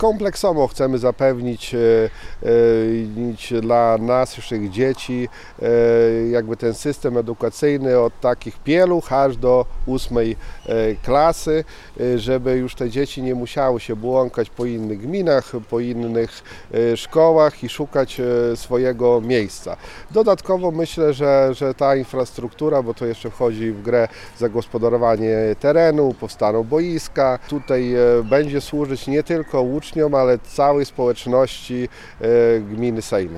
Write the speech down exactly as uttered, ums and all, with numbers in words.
kompleksowo chcemy zapewnić dla naszych dzieci jakby ten system edukacyjny od takich pieluch aż do ósmej klasy, żeby już te dzieci nie musiały się błąkać po innych gminach, po innych szkołach i szukać swojego miejsca. Dodatkowo myślę, że, że ta infrastruktura, bo to jeszcze wchodzi w grę zagospodarowanie terenu, powstaną boiska, tutaj będzie służyć nie tylko uczniom, ale całej społeczności gminy Sejny.